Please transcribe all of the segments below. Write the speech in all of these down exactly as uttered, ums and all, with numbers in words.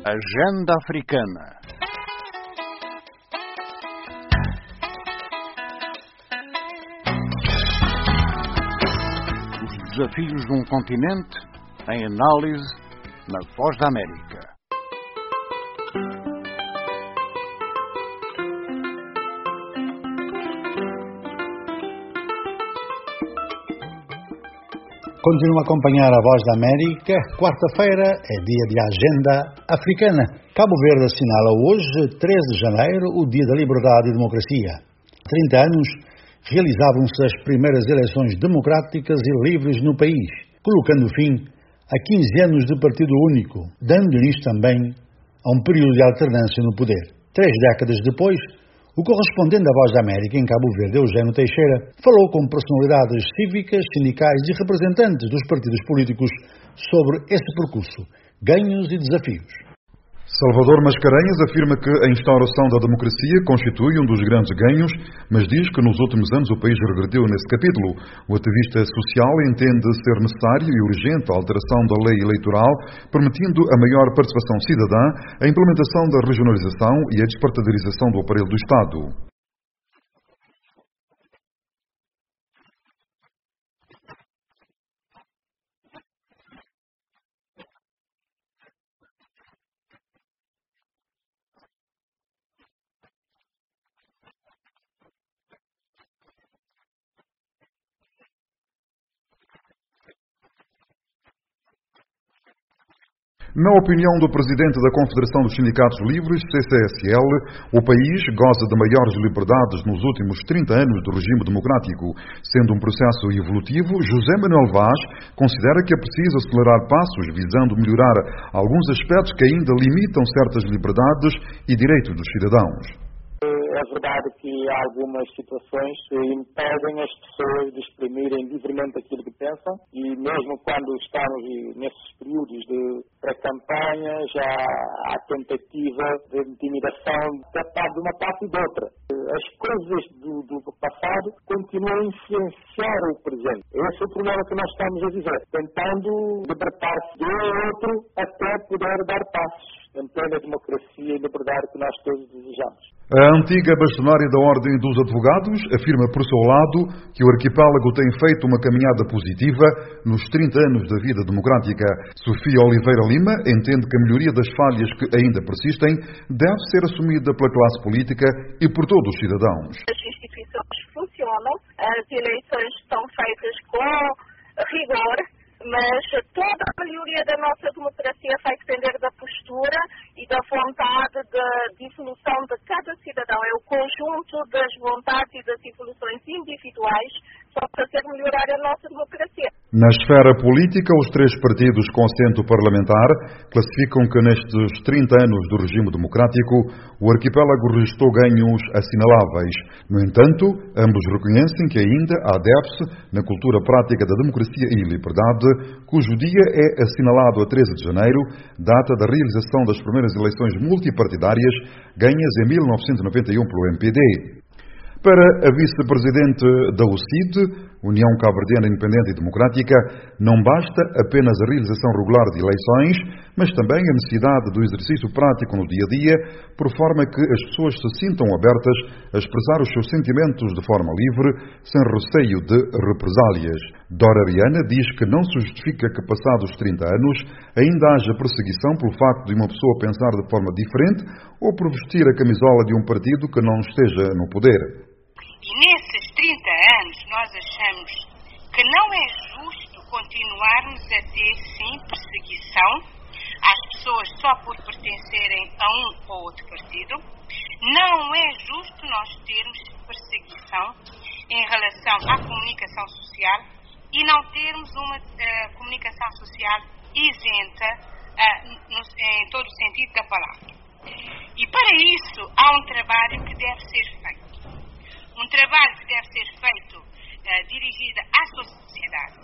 Agenda Africana. Os desafios de um continente em análise na Voz da América. Continua a acompanhar a Voz da América. Quarta-feira é dia de Agenda Africana. Cabo Verde assinala hoje, treze de janeiro, o Dia da Liberdade e Democracia. Há trinta anos realizavam-se as primeiras eleições democráticas e livres no país, colocando fim a quinze anos de partido único, dando início também a um período de alternância no poder. Três décadas depois, o correspondente da Voz da América em Cabo Verde, Eugênio Teixeira, falou com personalidades cívicas, sindicais e representantes dos partidos políticos sobre esse percurso, ganhos e desafios. Salvador Mascarenhas afirma que a instauração da democracia constitui um dos grandes ganhos, mas diz que nos últimos anos o país regrediu nesse capítulo. O ativista social entende ser necessário e urgente a alteração da lei eleitoral, permitindo a maior participação cidadã, a implementação da regionalização e a despartidarização do aparelho do Estado. Na opinião do presidente da Confederação dos Sindicatos Livres, C C S L, o país goza de maiores liberdades nos últimos trinta anos do regime democrático. Sendo um processo evolutivo, José Manuel Vaz considera que é preciso acelerar passos visando melhorar alguns aspectos que ainda limitam certas liberdades e direitos dos cidadãos. É verdade que há algumas situações que impedem as pessoas de exprimirem livremente aquilo que pensam e mesmo quando estamos nesses períodos de pré-campanha já há tentativa de intimidação da parte de uma parte e de outra. As coisas do, do passado continuam a influenciar o presente. Esse é o problema que nós estamos a viver, tentando libertar-se de um ou outro até poder dar passos em plena democracia e liberdade que nós todos desejamos. A antiga bastonária da Ordem dos Advogados afirma por seu lado que o arquipélago tem feito uma caminhada positiva nos trinta anos da vida democrática. Sofia Oliveira Lima entende que a melhoria das falhas que ainda persistem deve ser assumida pela classe política e por todos os cidadãos. As instituições funcionam, as eleições estão feitas com rigor, mas toda a melhoria da nossa democracia vai depender da postura e da vontade de evolução de cada cidadão. É o conjunto das vontades e das evoluções individuais que vão fazer melhorar a nossa democracia. Na esfera política, os três partidos com assento parlamentar classificam que nestes trinta anos do regime democrático o arquipélago registrou ganhos assinaláveis. No entanto, ambos reconhecem que ainda há déficit na cultura prática da democracia e liberdade, cujo dia é assinalado a treze de janeiro, data da realização das primeiras eleições multipartidárias ganhas em mil novecentos e noventa e um pelo M P D. Para a vice-presidente da U C I D, União Cabo-Verdiana Independente e Democrática, não basta apenas a realização regular de eleições, mas também a necessidade do exercício prático no dia-a-dia, por forma que as pessoas se sintam abertas a expressar os seus sentimentos de forma livre, sem receio de represálias. Dora Viana diz que não se justifica que, passados trinta anos, ainda haja perseguição pelo facto de uma pessoa pensar de forma diferente ou por vestir a camisola de um partido que não esteja no poder. E nesses trinta anos nós achamos que não é justo continuarmos a ter, sim, perseguição às pessoas só por pertencerem a um ou outro partido. Não é justo nós termos perseguição em relação à comunicação social e não termos uma uh, comunicação social isenta uh, no, em todo o sentido da palavra. E para isso há um trabalho que deve ser feito. Um trabalho que deve ser feito uh, dirigido à sociedade,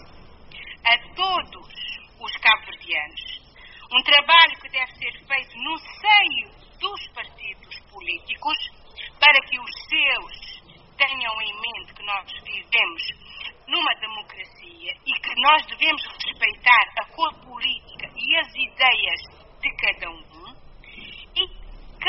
a todos os cabo-verdianos. Um trabalho que deve ser feito no seio dos partidos políticos para que os seus tenham em mente que nós vivemos numa democracia e que nós devemos respeitar a cor política e as ideias de cada um.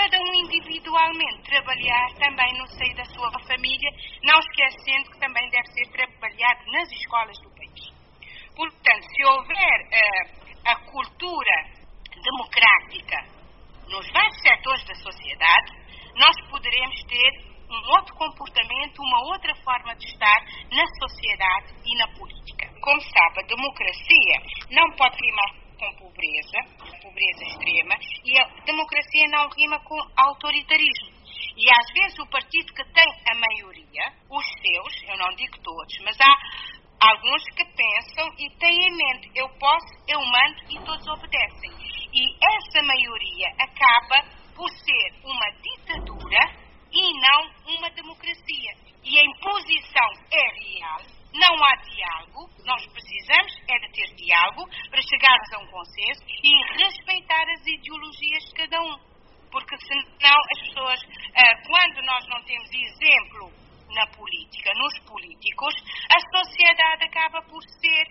cada um individualmente trabalhar também no seio da sua família, não esquecendo que também deve ser trabalhado nas escolas do país. Portanto, se houver uh, a cultura democrática nos vários setores da sociedade, nós poderemos ter um outro comportamento, uma outra forma de estar na sociedade e na política. Como sabe, a democracia não pode rimar com pobreza, pobreza extrema, e a democracia não rima com autoritarismo. E às vezes o partido que tem a maioria, os seus, eu não digo todos, mas há alguns que pensam e têm em mente, eu posso, eu mando e todos obedecem. E essa maioria acaba por ser uma ditadura e não uma democracia. E a imposição é real, não há diálogo, nós precisamos é de ter diálogo para chegarmos a um consenso e respeitar as ideologias de cada um. Porque senão as pessoas, quando nós não temos exemplo na política, nos políticos, a sociedade acaba por ser,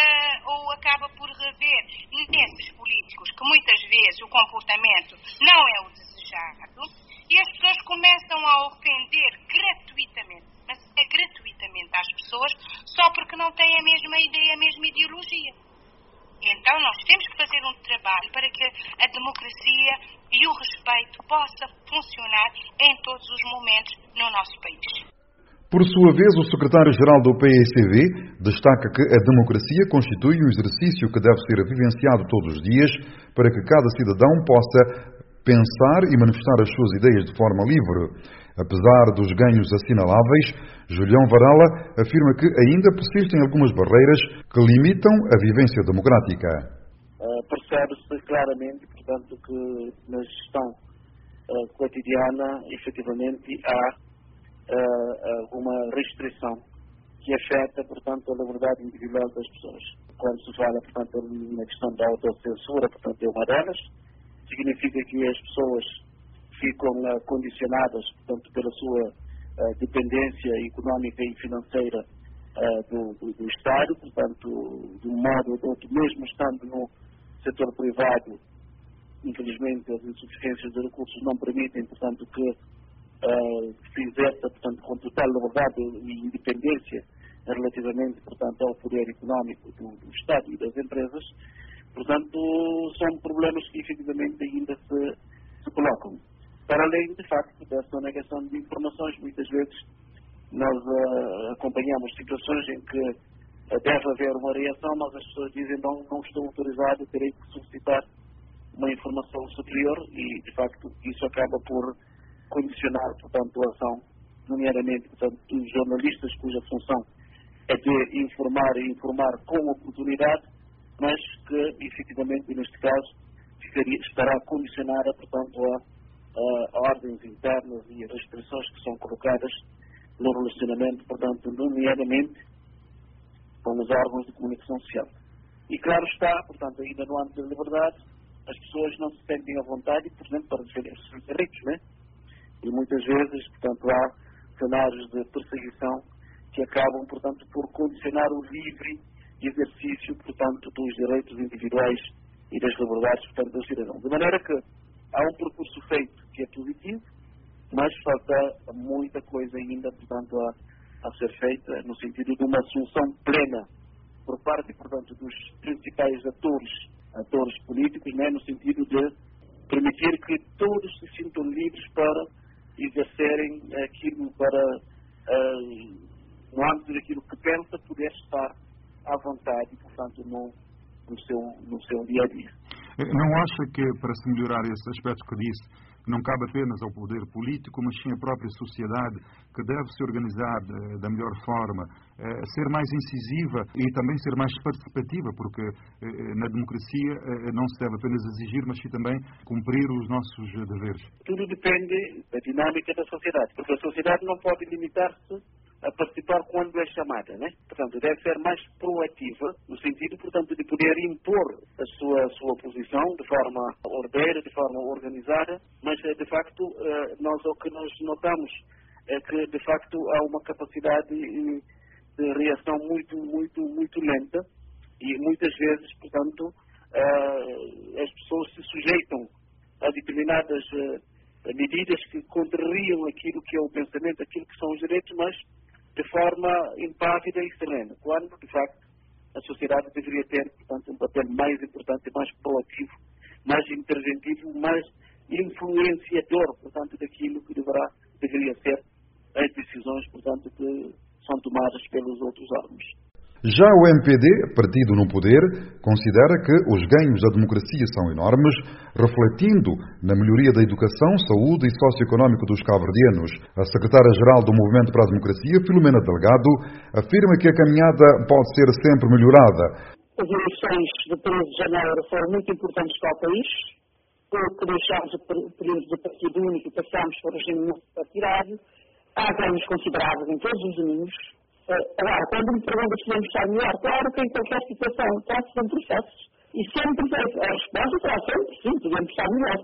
ou acaba por rever nesses políticos que muitas vezes o comportamento não é o desejado, e as pessoas começam a ofender gratuitamente, mas é gratuitamente às pessoas, só porque não têm a mesma ideia, a mesma ideologia. Então nós temos que fazer um trabalho para que a democracia e o respeito possa funcionar em todos os momentos no nosso país. Por sua vez, o secretário-geral do P S C V destaca que a democracia constitui um exercício que deve ser vivenciado todos os dias para que cada cidadão possa pensar e manifestar as suas ideias de forma livre. Apesar dos ganhos assinaláveis, Julião Varela afirma que ainda persistem algumas barreiras que limitam a vivência democrática. Uh, percebe-se claramente, portanto, que na gestão uh, cotidiana, efetivamente, há uh, alguma restrição que afeta, portanto, a liberdade individual das pessoas. Quando se fala, portanto, na questão da autocensura, portanto, é uma delas. Significa que as pessoas ficam uh, condicionadas, portanto, pela sua uh, dependência económica e financeira uh, do, do, do Estado, portanto, de um modo ou de outro, mesmo estando no setor privado, infelizmente as insuficiências de recursos não permitem, portanto, que uh, se exerça, portanto, com total liberdade e independência relativamente, portanto, ao poder económico do, do Estado e das empresas. Portanto, são problemas que efetivamente ainda se, se colocam. Para além, de facto, dessa negação de informações, muitas vezes nós uh, acompanhamos situações em que uh, deve haver uma reação, mas as pessoas dizem não, não estou autorizado, terei que solicitar uma informação superior e, de facto, isso acaba por condicionar, portanto, a ação, nomeadamente, portanto, dos jornalistas cuja função é de informar e informar com oportunidade, mas que, efetivamente, neste caso, ficaria, estará condicionada, portanto, a, a, a ordens internas e restrições que são colocadas no relacionamento, portanto, nomeadamente com os órgãos de comunicação social. E, claro está, portanto, ainda no âmbito da liberdade, as pessoas não se sentem à vontade, por exemplo, para defender os seus direitos, né? E muitas vezes, portanto, há cenários de perseguição que acabam, portanto, por condicionar o livre exercício, portanto, dos direitos individuais e das liberdades, portanto, dos cidadãos. De maneira que há um percurso feito que é positivo, mas falta muita coisa ainda, portanto, a, a ser feita no sentido de uma solução plena por parte, portanto, dos principais atores, atores políticos, né, no sentido de permitir que todos se sintam livres para exercerem aquilo, para, uh, no âmbito daquilo que pensa, poder estar à vontade, portanto, no, no, seu, no seu dia a dia. Não acha que, para se melhorar esse aspecto que disse, não cabe apenas ao poder político, mas sim à própria sociedade, que deve se organizar de, da melhor forma, eh, ser mais incisiva e também ser mais participativa, porque eh, na democracia eh, não se deve apenas exigir, mas sim também cumprir os nossos deveres? Tudo depende da dinâmica da sociedade, porque a sociedade não pode limitar-se a participar quando é chamada, né? Portanto, deve ser mais proativa, no sentido, portanto, de poder impor a sua, a sua posição de forma ordeira, de forma organizada, mas, de facto, nós, o que nós notamos é que, de facto, há uma capacidade de reação muito, muito, muito lenta e, muitas vezes, portanto, as pessoas se sujeitam a determinadas medidas que contrariam aquilo que é o pensamento, aquilo que são os direitos, mas de forma impávida e serena, quando, de facto, a sociedade deveria ter, portanto, um papel mais importante, mais proativo, mais interventivo, mais influenciador, portanto, daquilo que deverá, deveria ser as decisões, portanto, que são tomadas pelos outros órgãos. Já o M P D, partido no poder, considera que os ganhos da democracia são enormes, refletindo na melhoria da educação, saúde e socioeconómico dos cabo-verdianos. A secretária-geral do Movimento para a Democracia, Filomena Delgado, afirma que a caminhada pode ser sempre melhorada. As eleições de treze de janeiro foram muito importantes para o país, porque deixámos o período de partido único e passámos para o regime partidário. Há ganhos consideráveis em todos os domínios. Agora, quando me pergunta se podemos estar melhor, claro que em qualquer situação trata-se de um processo. E sempre a resposta será sempre, sim, podemos estar melhor.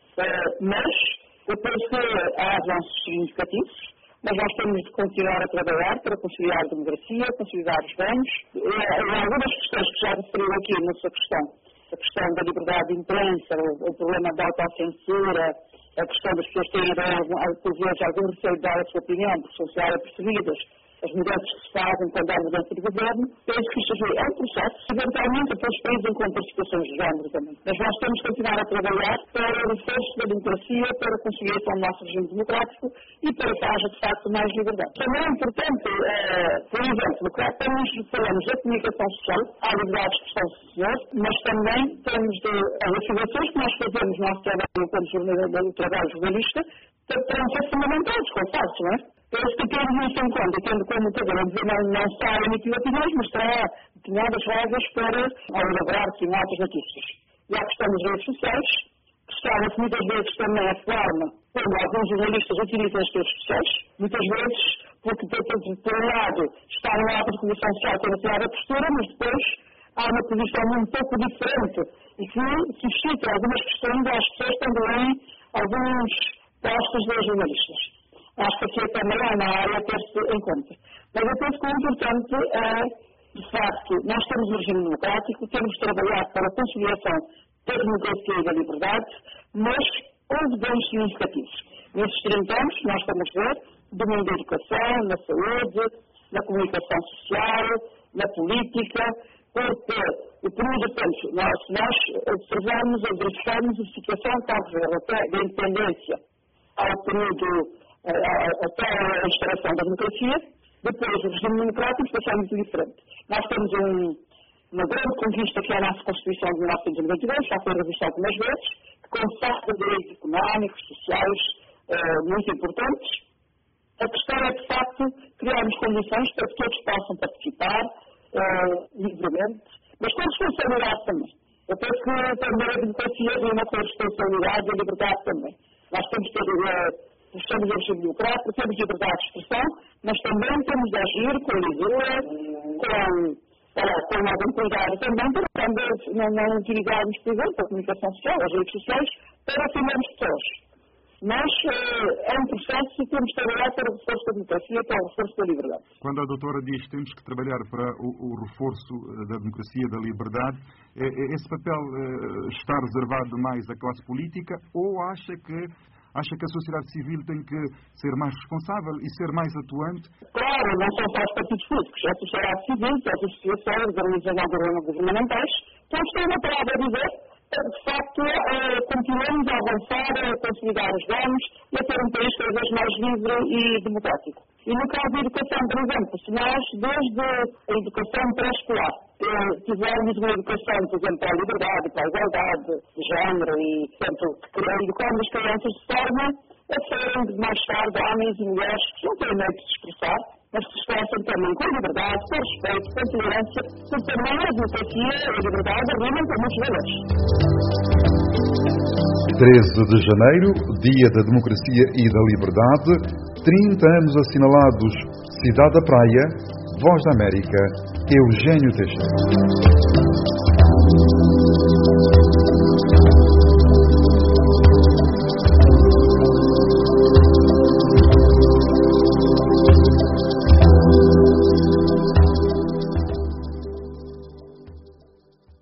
Mas eu penso que há avanços significativos, mas nós temos de continuar a trabalhar para consolidar a democracia, consolidar os ganhos. Há algumas questões que já referiu aqui na sua questão, a questão da liberdade de imprensa, o, o problema da autocensura, a questão das pessoas terem, por vezes, algum receio de dar a sua opinião, porque são já apercebidas as mudanças que se fazem quando há mudança de governo. Penso que isto é um processo, eventualmente depois os países encontram situações de género também. Mas nós temos que continuar a trabalhar para o reforço da democracia, para a conciliação do nosso regime democrático e para que haja, de facto, mais liberdade. Também é importante, eh, por exemplo, quando falamos da comunicação social, há liberdade de expressão social, mas também temos de, as afirmações que nós fazemos no nosso trabalho enquanto jornalista, trabalho jornalista, terão ser fundamentados, confesso, não é? Eles que temos isso em conta, tendo como programa não, não só emitir opiniões, mas terá determinadas regras para elaborar determinadas notícias. E há a questão das redes sociais, que está muitas vezes também a forma como alguns jornalistas utilizam as redes sociais, muitas vezes porque, por, por um lado, está no lado de comunicação social com a determinada postura, mas depois há uma posição um pouco diferente e que suscita algumas questões às pessoas quando leem alguns postos dos jornalistas. Acho que aqui também é uma área a ter-se em conta. Mas eu penso que o importante é, de facto, nós temos um regime democrático, temos de trabalhar para a conciliação da democracia e da liberdade, mas houve ganhos significativos. Nesses trinta anos, nós estamos a ver, no domínio da educação, na saúde, na comunicação social, na política, porque o período de tempo, nós, nós observamos ou verificamos a situação até da independência ao período até a instauração da democracia, depois o regime democrático está muito diferente. Nós temos um, uma grande conquista que é a nossa Constituição de mil novecentos e noventa e dois, já foi revista algumas vezes, que consagra direitos económicos, sociais, eh, muito importantes. A questão é, de facto, criarmos condições para que todos possam participar eh, livremente, mas com responsabilidade também. Eu penso que também a democracia rima com a responsabilidade e a liberdade também. Nós temos que ter Estamos em regime democrático, temos liberdade de expressão, mas também temos de agir com lisura, com, com algum cuidado também, para não, não utilizarmos, por exemplo, a comunicação social, as redes sociais, para ofendermos pessoas. Mas é um processo que temos de trabalhar para o reforço da democracia, para o reforço da liberdade. Quando a doutora diz que temos que trabalhar para o, o reforço da democracia e da liberdade, é, esse papel é, está reservado mais à classe política ou acha que Acha que a sociedade civil tem que ser mais responsável e ser mais atuante? Claro, não são só os partidos políticos, a sociedade civil, as associações, as organizações governamentais, todos têm uma palavra a dizer, de facto, eh, continuamos a avançar, a consolidar os ganhos e a ter um país cada vez mais livre e democrático. E no caso da educação, por exemplo, se nós, desde a educação pré-escolar, eh, tivermos uma educação, por exemplo, para a liberdade, para a igualdade de género e, portanto, educando as crianças de forma a serem, mais tarde, homens e mulheres que não têm medo de se expressar, mas que se expressam também com liberdade, com respeito, com tolerância, porque também a democracia e a liberdade rimam com muitos valores. treze de janeiro, Dia da Democracia e da Liberdade, trinta anos assinalados, Cidade da Praia, Voz da América, Eugênio Teixeira.